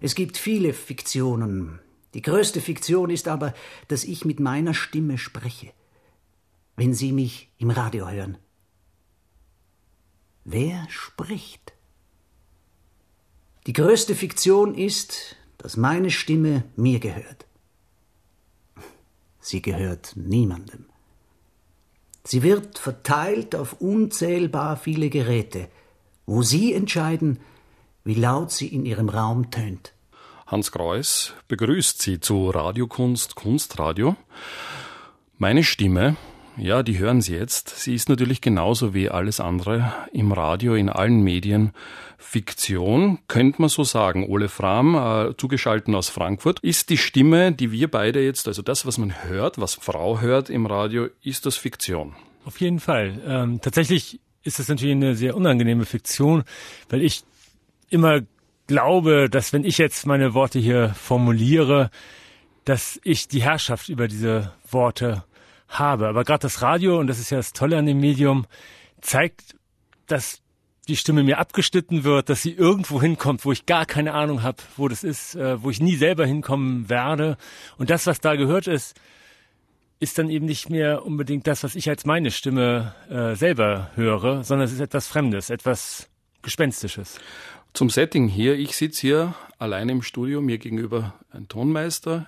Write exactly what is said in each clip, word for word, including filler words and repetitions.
Es gibt viele Fiktionen. Die größte Fiktion ist aber, dass ich mit meiner Stimme spreche, wenn Sie mich im Radio hören. Wer spricht? Die größte Fiktion ist, dass meine Stimme mir gehört. Sie gehört niemandem. Sie wird verteilt auf unzählbar viele Geräte, wo Sie entscheiden, wie laut sie in Ihrem Raum tönt. Hans Greuß begrüßt Sie zu Radiokunst, Kunstradio. Meine Stimme, ja, die hören Sie jetzt. Sie ist natürlich genauso wie alles andere im Radio, in allen Medien Fiktion, könnte man so sagen. Ole Frahm, äh, zugeschaltet aus Frankfurt, ist die Stimme, die wir beide jetzt, also das, was man hört, was Frau hört im Radio, ist das Fiktion? Auf jeden Fall. Ähm, tatsächlich ist es natürlich eine sehr unangenehme Fiktion, weil ich immer glaube, dass wenn ich jetzt meine Worte hier formuliere, dass ich die Herrschaft über diese Worte habe. Aber gerade das Radio, und das ist ja das Tolle an dem Medium, zeigt, dass die Stimme mir abgeschnitten wird, dass sie irgendwo hinkommt, wo ich gar keine Ahnung habe, wo das ist, äh, wo ich nie selber hinkommen werde. Und das, was da gehört ist, ist dann eben nicht mehr unbedingt das, was ich als meine Stimme äh, selber höre, sondern es ist etwas Fremdes, etwas Gespenstisches. Zum Setting hier, ich sitze hier alleine im Studio, mir gegenüber ein Tonmeister.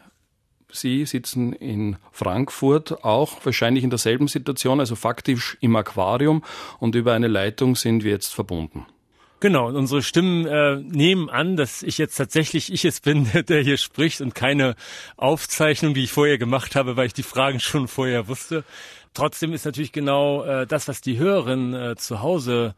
Sie sitzen in Frankfurt, auch wahrscheinlich in derselben Situation, also faktisch im Aquarium, und über eine Leitung sind wir jetzt verbunden. Genau, und unsere Stimmen äh, nehmen an, dass ich jetzt tatsächlich ich es bin, der hier spricht und keine Aufzeichnung, die ich vorher gemacht habe, weil ich die Fragen schon vorher wusste. Trotzdem ist natürlich genau äh, das, was die Hörerinnen äh, zu Hause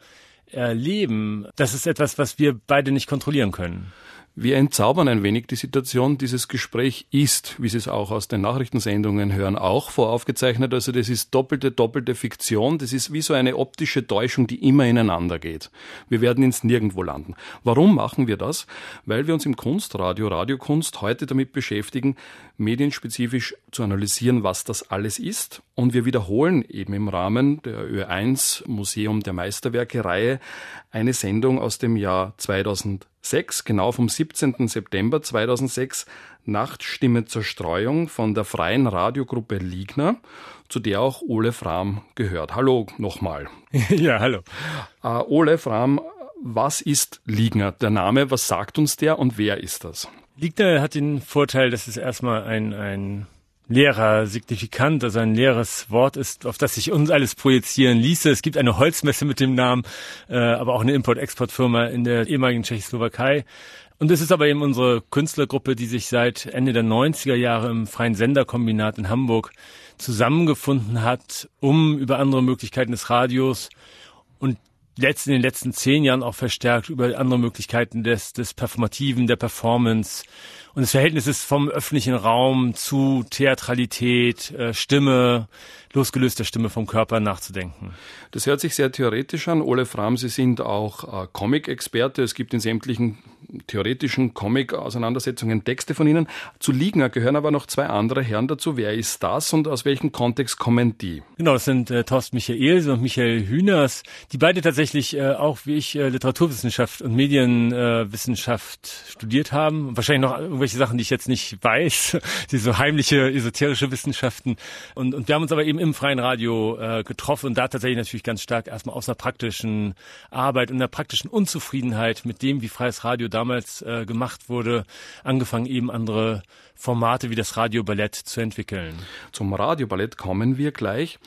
erleben, das ist etwas, was wir beide nicht kontrollieren können. Wir entzaubern ein wenig die Situation. Dieses Gespräch ist, wie Sie es auch aus den Nachrichtensendungen hören, auch voraufgezeichnet. Also das ist doppelte, doppelte Fiktion. Das ist wie so eine optische Täuschung, die immer ineinander geht. Wir werden ins Nirgendwo landen. Warum machen wir das? Weil wir uns im Kunstradio, Radiokunst, heute damit beschäftigen, medienspezifisch zu analysieren, was das alles ist. Und wir wiederholen eben im Rahmen der Ö eins Museum der Meisterwerke-Reihe eine Sendung aus dem Jahr zweitausendsechs, genau vom siebzehnten September zweitausendsechs, Nachtstimme zur Streuung von der freien Radiogruppe Ligner, zu der auch Ole Frahm gehört. Hallo nochmal. Ja, hallo. Äh, Ole Frahm, was ist Ligner? Der Name, was sagt uns der und wer ist das? Ligner hat den Vorteil, dass es erstmal ein, ein leerer Signifikant, also ein leeres Wort ist, auf das sich uns alles projizieren ließe. Es gibt eine Holzmesse mit dem Namen, äh, aber auch eine Import-Export-Firma in der ehemaligen Tschechoslowakei. Und es ist aber eben unsere Künstlergruppe, die sich seit Ende der neunziger Jahre im Freien Senderkombinat in Hamburg zusammengefunden hat, um über andere Möglichkeiten des Radios und letzt in den letzten zehn Jahren auch verstärkt über andere Möglichkeiten des, des Performativen, der Performance und des Verhältnisses vom öffentlichen Raum zu Theatralität, äh, Stimme, losgelöster Stimme vom Körper nachzudenken. Das hört sich sehr theoretisch an. Ole Frahm, Sie sind auch äh, Comic-Experte. Es gibt in sämtlichen theoretischen Comic-Auseinandersetzungen Texte von Ihnen. Zu Ligner gehören aber noch zwei andere Herren dazu. Wer ist das und aus welchem Kontext kommen die? Genau, das sind äh, Thorsten Michaelsen und Michael Hühners, die beide tatsächlich äh, auch wie ich äh, Literaturwissenschaft und Medienwissenschaft äh, studiert haben. Und wahrscheinlich noch irgendwelche Sachen, die ich jetzt nicht weiß, die so heimliche, esoterische Wissenschaften. Und, und wir haben uns aber eben im freien Radio äh, getroffen und da tatsächlich natürlich ganz stark erstmal aus einer praktischen Arbeit und einer praktischen Unzufriedenheit mit dem, wie freies Radio damals äh, gemacht wurde, angefangen eben andere Formate wie das Radioballett zu entwickeln. Zum Radioballett kommen wir gleich.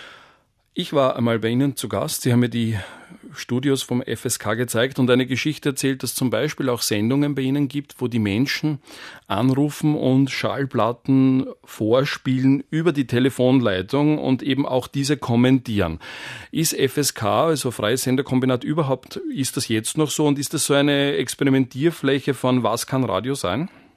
Ich war einmal bei Ihnen zu Gast. Sie haben mir die Studios vom F S K gezeigt und eine Geschichte erzählt, dass zum Beispiel auch Sendungen bei Ihnen gibt, wo die Menschen anrufen und Schallplatten vorspielen über die Telefonleitung und eben auch diese kommentieren. Ist F S K, also Freies Senderkombinat, überhaupt, ist das jetzt noch so und ist das so eine Experimentierfläche von was kann Radio sein?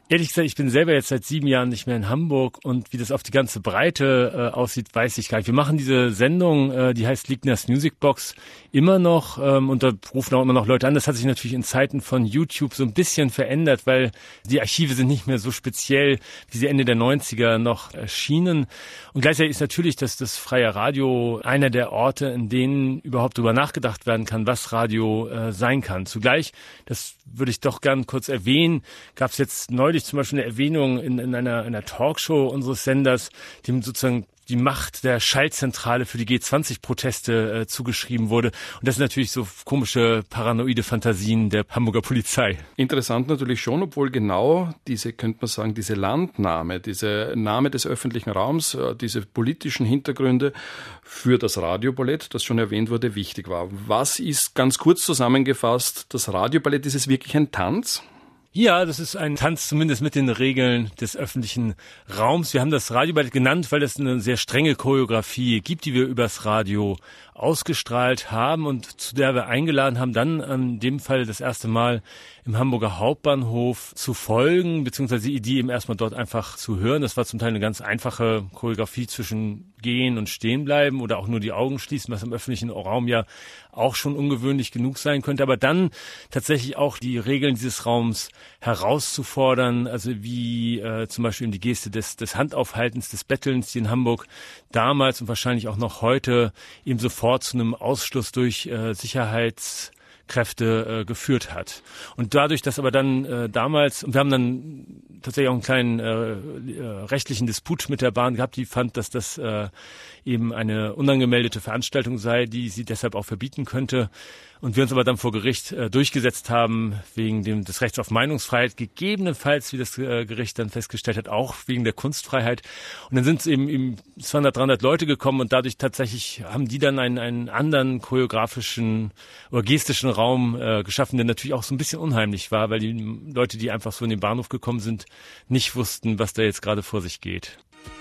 Ehrlich gesagt, ich bin selber jetzt seit sieben Jahren nicht mehr in Hamburg und wie das auf die ganze Breite äh, aussieht, weiß ich gar nicht. Wir machen diese Sendung, äh, die heißt Ligners Music Box, immer noch ähm, und da rufen auch immer noch Leute an. Das hat sich natürlich in Zeiten von YouTube so ein bisschen verändert, weil die Archive sind nicht mehr so speziell, wie sie Ende der neunziger noch erschienen. Und gleichzeitig ist natürlich das, das freie Radio einer der Orte, in denen überhaupt darüber nachgedacht werden kann, was Radio äh, sein kann. Zugleich, das würde ich doch gern kurz erwähnen, gab es jetzt neulich zum Beispiel eine Erwähnung in, in einer, einer Talkshow unseres Senders, dem sozusagen die Macht der Schaltzentrale für die G zwanzig Proteste äh, zugeschrieben wurde. Und das sind natürlich so komische, paranoide Fantasien der Hamburger Polizei. Interessant natürlich schon, obwohl genau diese, könnte man sagen, diese Landnahme, diese Name des öffentlichen Raums, äh, diese politischen Hintergründe für das Radioballett, das schon erwähnt wurde, wichtig war. Was ist, ganz kurz zusammengefasst, das Radioballett? Ist es wirklich ein Tanz? Ja, das ist ein Tanz zumindest mit den Regeln des öffentlichen Raums. Wir haben das Radioballett genannt, weil es eine sehr strenge Choreografie gibt, die wir übers Radio ausgestrahlt haben und zu der wir eingeladen haben, dann in dem Fall das erste Mal im Hamburger Hauptbahnhof zu folgen, beziehungsweise die Idee eben erstmal dort einfach zu hören. Das war zum Teil eine ganz einfache Choreografie zwischen Gehen und Stehen bleiben oder auch nur die Augen schließen, was im öffentlichen Raum ja auch schon ungewöhnlich genug sein könnte. Aber dann tatsächlich auch die Regeln dieses Raums herauszufordern, also wie äh, zum Beispiel die Geste des, des Handaufhaltens, des Bettelns, die in Hamburg damals und wahrscheinlich auch noch heute eben sofort zu einem Ausschluss durch äh, Sicherheits Kräfte äh, geführt hat. Und dadurch, dass aber dann äh, damals, und wir haben dann tatsächlich auch einen kleinen äh, äh, rechtlichen Disput mit der Bahn gehabt, die fand, dass das äh, eben eine unangemeldete Veranstaltung sei, die sie deshalb auch verbieten könnte. Und wir uns aber dann vor Gericht äh, durchgesetzt haben, wegen dem, des Rechts auf Meinungsfreiheit, gegebenenfalls, wie das äh, Gericht dann festgestellt hat, auch wegen der Kunstfreiheit. Und dann sind es eben, eben zweihundert, dreihundert Leute gekommen und dadurch tatsächlich haben die dann einen, einen anderen choreografischen oder gestischen Raum äh, geschaffen, der natürlich auch so ein bisschen unheimlich war, weil die Leute, die einfach so in den Bahnhof gekommen sind, nicht wussten, was da jetzt gerade vor sich geht.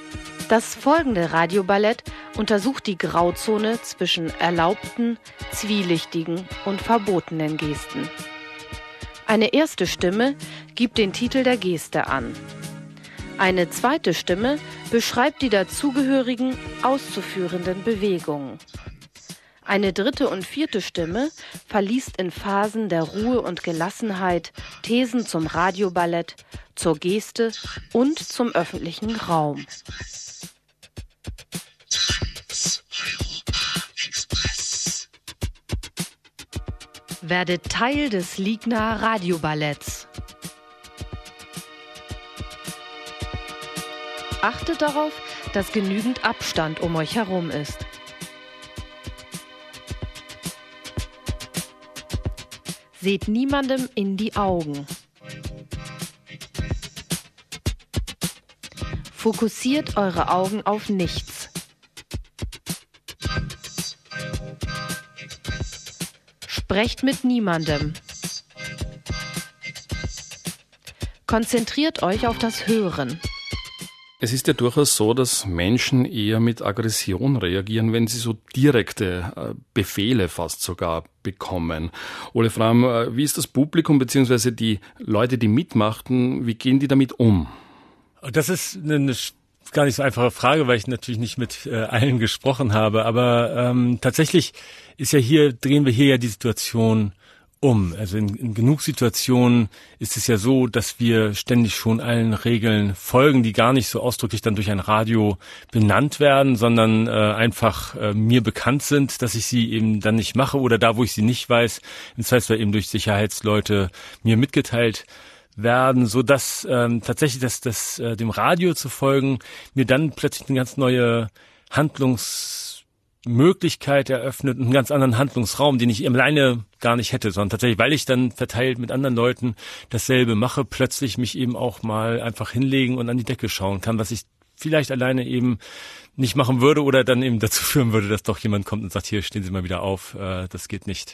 Das folgende Radioballett untersucht die Grauzone zwischen erlaubten, zwielichtigen und verbotenen Gesten. Eine erste Stimme gibt den Titel der Geste an. Eine zweite Stimme beschreibt die dazugehörigen auszuführenden Bewegungen. Eine dritte und vierte Stimme verliest in Phasen der Ruhe und Gelassenheit Thesen zum Radioballett, zur Geste und zum öffentlichen Raum. Werde Teil des Ligner Radioballetts. Achtet darauf, dass genügend Abstand um euch herum ist. Seht niemandem in die Augen. Fokussiert eure Augen auf nichts. Sprecht mit niemandem. Konzentriert euch auf das Hören. Es ist ja durchaus so, dass Menschen eher mit Aggression reagieren, wenn sie so direkte Befehle fast sogar bekommen. Ole Fram, wie ist das Publikum bzw. die Leute, die mitmachten, wie gehen die damit um? Das ist eine gar nicht so einfache Frage, weil ich natürlich nicht mit äh, allen gesprochen habe. Aber ähm, tatsächlich ist ja hier, drehen wir hier ja die Situation um. Also in, in genug Situationen ist es ja so, dass wir ständig schon allen Regeln folgen, die gar nicht so ausdrücklich dann durch ein Radio benannt werden, sondern äh, einfach äh, mir bekannt sind, dass ich sie eben dann nicht mache oder da, wo ich sie nicht weiß, das heißt, weil eben durch Sicherheitsleute mir mitgeteilt werden, so dass ähm, tatsächlich das, das äh, dem Radio zu folgen mir dann plötzlich eine ganz neue Handlungsmöglichkeit eröffnet und einen ganz anderen Handlungsraum, den ich alleine gar nicht hätte, sondern tatsächlich, weil ich dann verteilt mit anderen Leuten dasselbe mache, plötzlich mich eben auch mal einfach hinlegen und an die Decke schauen kann, was ich vielleicht alleine eben nicht machen würde oder dann eben dazu führen würde, dass doch jemand kommt und sagt, hier, stehen Sie mal wieder auf, äh, das geht nicht.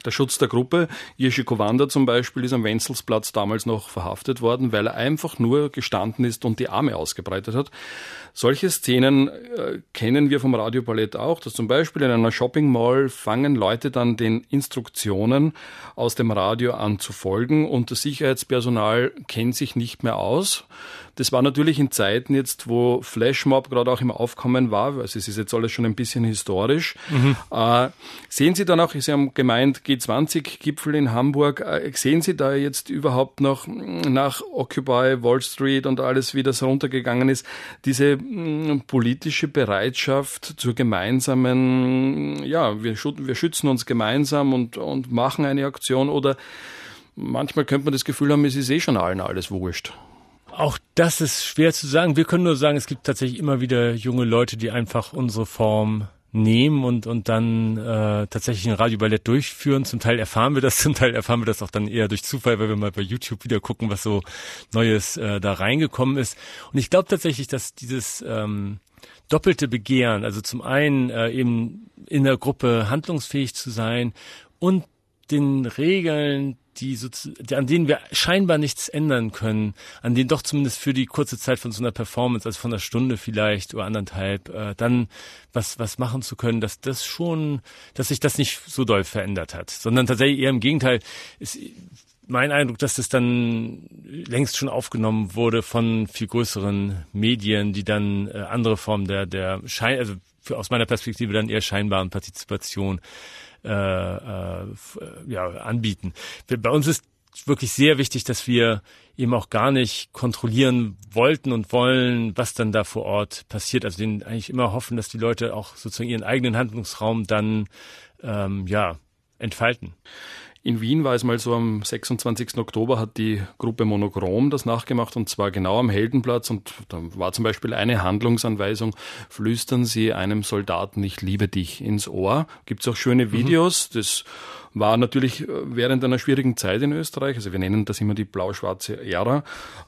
Der Schutz der Gruppe. Jiří Kovanda zum Beispiel ist am Wenzelsplatz damals noch verhaftet worden, weil er einfach nur gestanden ist und die Arme ausgebreitet hat. Solche Szenen äh, kennen wir vom Radioballett auch, dass zum Beispiel in einer Shopping Mall fangen Leute dann den Instruktionen aus dem Radio an zu folgen und das Sicherheitspersonal kennt sich nicht mehr aus. Das war natürlich in Zeiten jetzt, wo Flashmob gerade auch im Aufkommen war, also es ist jetzt alles schon ein bisschen historisch. Mhm. Äh, sehen Sie dann auch, Sie haben gemeint, G zwanzig Gipfel in Hamburg, äh, sehen Sie da jetzt überhaupt noch nach Occupy Wall Street und alles, wie das runtergegangen ist, diese mh, politische Bereitschaft zur gemeinsamen, ja, wir, wir schützen uns gemeinsam und, und machen eine Aktion, oder manchmal könnte man das Gefühl haben, es ist eh schon allen alles wurscht. Auch das ist schwer zu sagen. Wir können nur sagen, es gibt tatsächlich immer wieder junge Leute, die einfach unsere Form nehmen und und dann äh, tatsächlich ein Radioballett durchführen. Zum Teil erfahren wir das, zum Teil erfahren wir das auch dann eher durch Zufall, weil wir mal bei YouTube wieder gucken, was so Neues äh, da reingekommen ist. Und ich glaube tatsächlich, dass dieses ähm, doppelte Begehren, also zum einen äh, eben in der Gruppe handlungsfähig zu sein und den Regeln, die so, an denen wir scheinbar nichts ändern können, an denen doch zumindest für die kurze Zeit von so einer Performance, also von einer Stunde vielleicht oder anderthalb, äh, dann was was machen zu können, dass das schon, dass sich das nicht so doll verändert hat, sondern tatsächlich eher im Gegenteil ist mein Eindruck, dass das dann längst schon aufgenommen wurde von viel größeren Medien, die dann äh, andere Formen der der Schein, also für, aus meiner Perspektive dann eher scheinbaren Partizipation Äh, äh, ja, anbieten. Bei uns ist wirklich sehr wichtig, dass wir eben auch gar nicht kontrollieren wollten und wollen, was dann da vor Ort passiert. Also denen eigentlich immer hoffen, dass die Leute auch sozusagen ihren eigenen Handlungsraum dann ähm, ja entfalten. In Wien war es mal so, am sechsundzwanzigsten Oktober hat die Gruppe Monochrom das nachgemacht, und zwar genau am Heldenplatz, und da war zum Beispiel eine Handlungsanweisung: Flüstern Sie einem Soldaten, ich liebe dich, ins Ohr. Gibt's auch schöne Videos, mhm. Das war natürlich während einer schwierigen Zeit in Österreich, also wir nennen das immer die blau-schwarze Ära,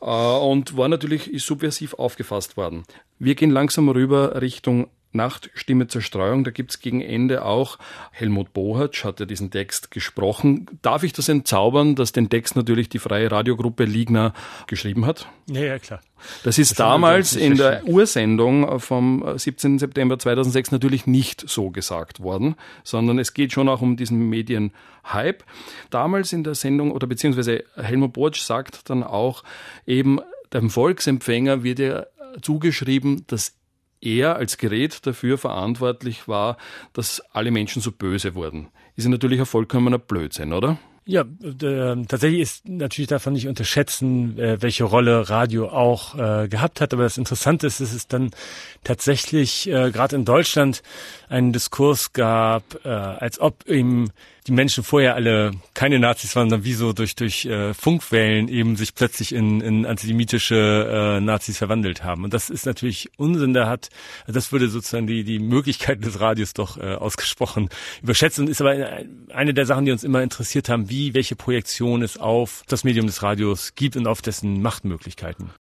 und war natürlich ist subversiv aufgefasst worden. Wir gehen langsam rüber Richtung Nachtstimme zur Streuung, da gibt's gegen Ende auch, Helmut Bohatsch hat ja diesen Text gesprochen. Darf ich das entzaubern, dass den Text natürlich die freie Radiogruppe Ligna geschrieben hat? Ja, ja, klar. Das ist das damals in der Ursendung vom siebzehnten September zweitausendsechs natürlich nicht so gesagt worden, sondern es geht schon auch um diesen Medienhype. Damals in der Sendung, oder beziehungsweise Helmut Bohatsch sagt dann auch, eben dem Volksempfänger wird ja zugeschrieben, dass er als Gerät dafür verantwortlich war, dass alle Menschen so böse wurden. Ist ja natürlich ein vollkommener Blödsinn, oder? Ja, äh, tatsächlich ist natürlich davon nicht unterschätzen, äh, welche Rolle Radio auch äh, gehabt hat. Aber das Interessante ist, dass es dann tatsächlich äh, gerade in Deutschland einen Diskurs gab, äh, als ob eben die Menschen vorher alle keine Nazis waren, sondern wie so durch durch äh, Funkwellen eben sich plötzlich in, in antisemitische äh, Nazis verwandelt haben. Und das ist natürlich Unsinn. Da hat, also das würde sozusagen die die Möglichkeiten des Radios doch äh, ausgesprochen überschätzen. Und ist aber eine der Sachen, die uns immer interessiert haben, wie welche Projektion es auf das Medium des Radios gibt und auf dessen Machtmöglichkeiten.